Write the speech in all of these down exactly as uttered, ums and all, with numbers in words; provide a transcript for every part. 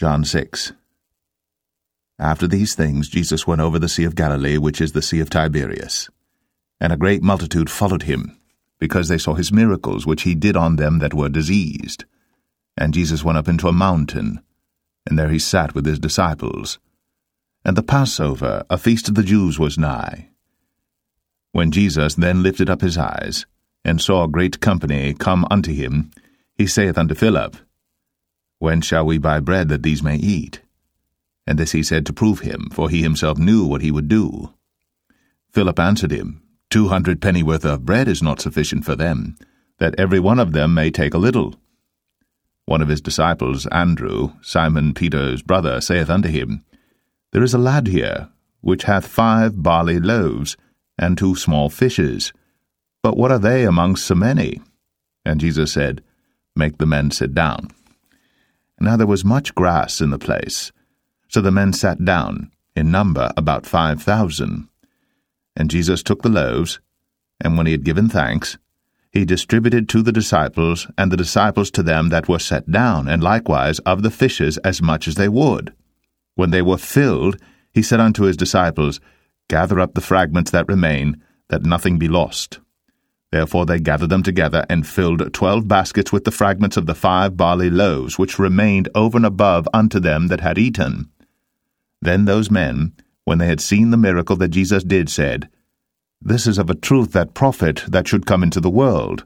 John six. After these things Jesus went over the Sea of Galilee, which is the Sea of Tiberias. And a great multitude followed him, because they saw his miracles which he did on them that were diseased. And Jesus went up into a mountain, and there he sat with his disciples. And the Passover, a feast of the Jews, was nigh. When Jesus then lifted up his eyes, and saw a great company come unto him, he saith unto Philip, When shall we buy bread that these may eat? And this he said to prove him, for he himself knew what he would do. Philip answered him, Two hundred pennyworth of bread is not sufficient for them, that every one of them may take a little. One of his disciples, Andrew, Simon Peter's brother, saith unto him, There is a lad here, which hath five barley loaves, and two small fishes. But what are they amongst so many? And Jesus said, Make the men sit down. Now there was much grass in the place, so the men sat down, in number about five thousand. And Jesus took the loaves, and when he had given thanks, he distributed to the disciples, and the disciples to them that were set down, and likewise of the fishes as much as they would. When they were filled, he said unto his disciples, Gather up the fragments that remain, that nothing be lost. Therefore they gathered them together, and filled twelve baskets with the fragments of the five barley loaves, which remained over and above unto them that had eaten. Then those men, when they had seen the miracle that Jesus did, said, This is of a truth that prophet that should come into the world.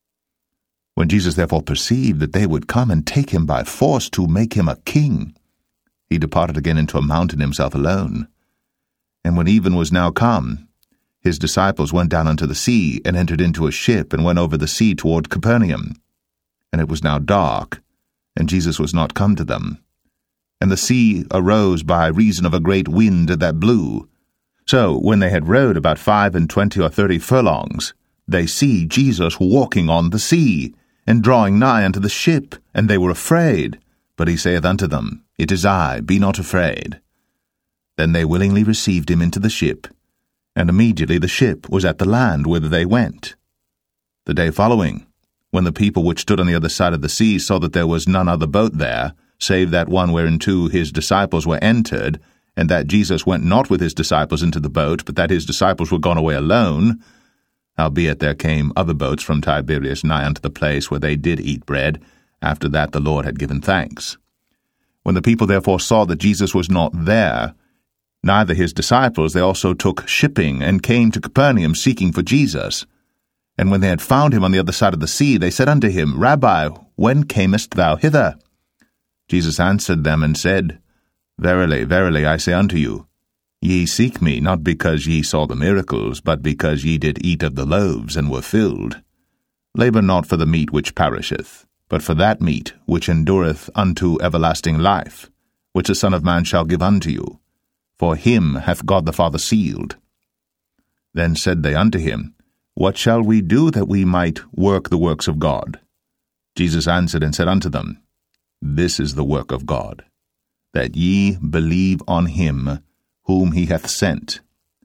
When Jesus therefore perceived that they would come and take him by force to make him a king, he departed again into a mountain himself alone. And when even was now come, his disciples went down unto the sea, and entered into a ship, and went over the sea toward Capernaum. And it was now dark, and Jesus was not come to them. And the sea arose by reason of a great wind that blew. So, when they had rowed about five and twenty or thirty furlongs, they see Jesus walking on the sea, and drawing nigh unto the ship, and they were afraid. But he saith unto them, It is I, be not afraid. Then they willingly received him into the ship, and immediately the ship was at the land whither they went. The day following, when the people which stood on the other side of the sea saw that there was none other boat there, save that one whereinto his disciples were entered, and that Jesus went not with his disciples into the boat, but that his disciples were gone away alone, howbeit there came other boats from Tiberias nigh unto the place where they did eat bread, after that the Lord had given thanks. When the people therefore saw that Jesus was not there, neither his disciples, they also took shipping, and came to Capernaum seeking for Jesus. And when they had found him on the other side of the sea, they said unto him, Rabbi, when camest thou hither? Jesus answered them and said, Verily, verily, I say unto you, ye seek me, not because ye saw the miracles, but because ye did eat of the loaves, and were filled. Labour not for the meat which perisheth, but for that meat which endureth unto everlasting life, which the Son of Man shall give unto you. For him hath God the Father sealed. Then said they unto him, What shall we do that we might work the works of God? Jesus answered and said unto them, This is the work of God, that ye believe on him whom he hath sent.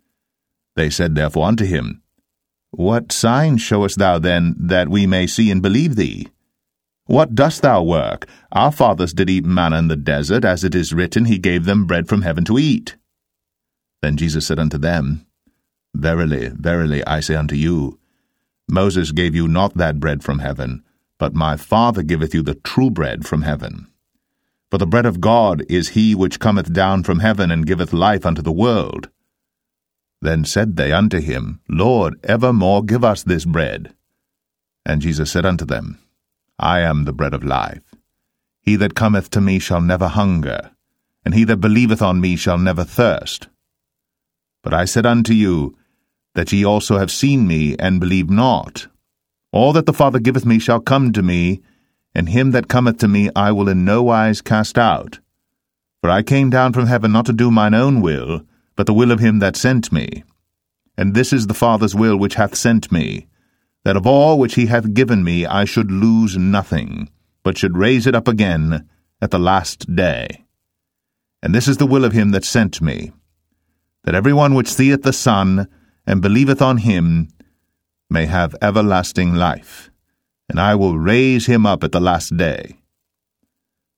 They said therefore unto him, What sign showest thou then, that we may see and believe thee? What dost thou work? Our fathers did eat manna in the desert, as it is written, He gave them bread from heaven to eat. Then Jesus said unto them, Verily, verily, I say unto you, Moses gave you not that bread from heaven, but my Father giveth you the true bread from heaven. For the bread of God is he which cometh down from heaven, and giveth life unto the world. Then said they unto him, Lord, evermore give us this bread. And Jesus said unto them, I am the bread of life. He that cometh to me shall never hunger, and he that believeth on me shall never thirst. But I said unto you, that ye also have seen me, and believe not. All that the Father giveth me shall come to me, and him that cometh to me I will in no wise cast out. For I came down from heaven not to do mine own will, but the will of him that sent me. And this is the Father's will which hath sent me, that of all which he hath given me I should lose nothing, but should raise it up again at the last day. And this is the will of him that sent me, that every one which seeth the Son, and believeth on him, may have everlasting life, and I will raise him up at the last day.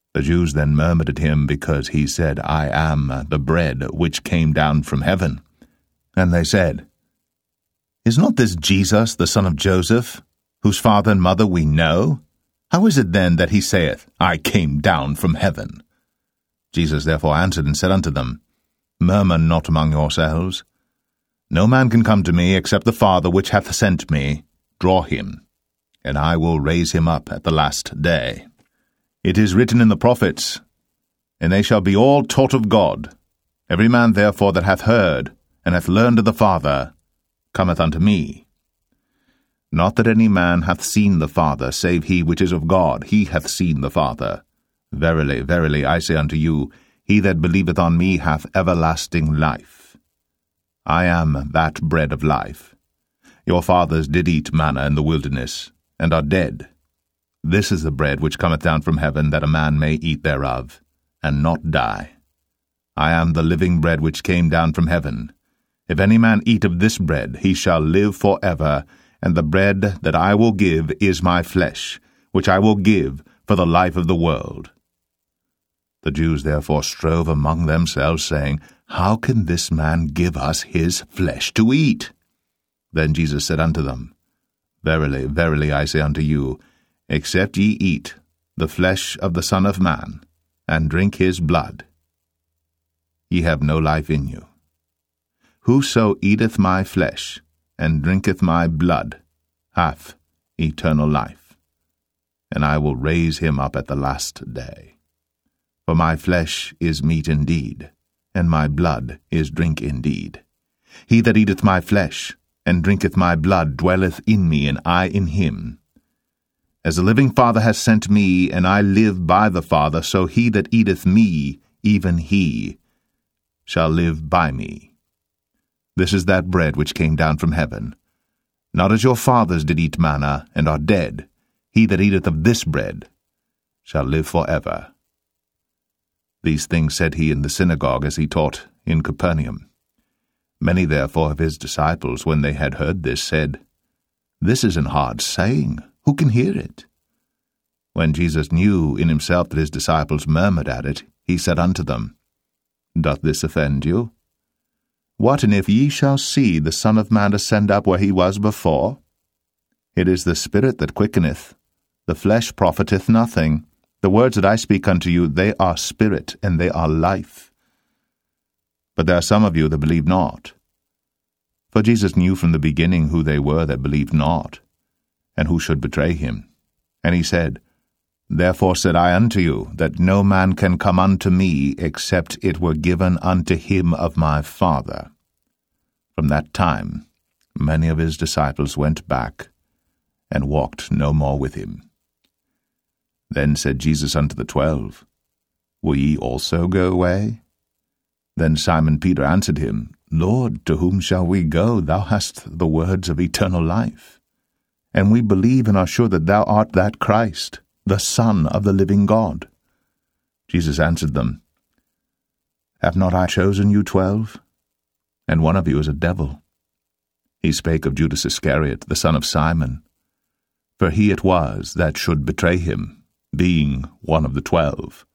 The Jews then murmured at him, because he said, I am the bread which came down from heaven. And they said, Is not this Jesus, the son of Joseph, whose father and mother we know? How is it then that he saith, I came down from heaven? Jesus therefore answered and said unto them, Murmur not among yourselves. No man can come to me, except the Father which hath sent me draw him, and I will raise him up at the last day. It is written in the prophets, And they shall be all taught of God. Every man therefore that hath heard, and hath learned of the Father, cometh unto me. Not that any man hath seen the Father, save he which is of God, he hath seen the Father. Verily, verily, I say unto you, he that believeth on me hath everlasting life. I am that bread of life. Your fathers did eat manna in the wilderness, and are dead. This is the bread which cometh down from heaven, that a man may eat thereof, and not die. I am the living bread which came down from heaven. If any man eat of this bread, he shall live for ever, and the bread that I will give is my flesh, which I will give for the life of the world. The Jews therefore strove among themselves, saying, How can this man give us his flesh to eat? Then Jesus said unto them, Verily, verily, I say unto you, except ye eat the flesh of the Son of Man, and drink his blood, ye have no life in you. Whoso eateth my flesh, and drinketh my blood, hath eternal life, and I will raise him up at the last day. For my flesh is meat indeed, and my blood is drink indeed. He that eateth my flesh, and drinketh my blood, dwelleth in me, and I in him. As the living Father hath sent me, and I live by the Father, so he that eateth me, even he, shall live by me. This is that bread which came down from heaven. Not as your fathers did eat manna, and are dead. He that eateth of this bread shall live for ever. These things said he in the synagogue as he taught in Capernaum. Many therefore of his disciples, when they had heard this, said, This is an hard saying. Who can hear it? When Jesus knew in himself that his disciples murmured at it, he said unto them, Doth this offend you? What, and if ye shall see the Son of Man ascend up where he was before? It is the Spirit that quickeneth, the flesh profiteth nothing. The words that I speak unto you, they are spirit, and they are life. But there are some of you that believe not. For Jesus knew from the beginning who they were that believed not, and who should betray him. And he said, Therefore said I unto you, that no man can come unto me, except it were given unto him of my Father. From that time many of his disciples went back, and walked no more with him. Then said Jesus unto the twelve, Will ye also go away? Then Simon Peter answered him, Lord, to whom shall we go? Thou hast the words of eternal life. And we believe and are sure that thou art that Christ, the Son of the living God. Jesus answered them, Have not I chosen you twelve? And one of you is a devil. He spake of Judas Iscariot, the son of Simon, for he it was that should betray him, being one of the twelve.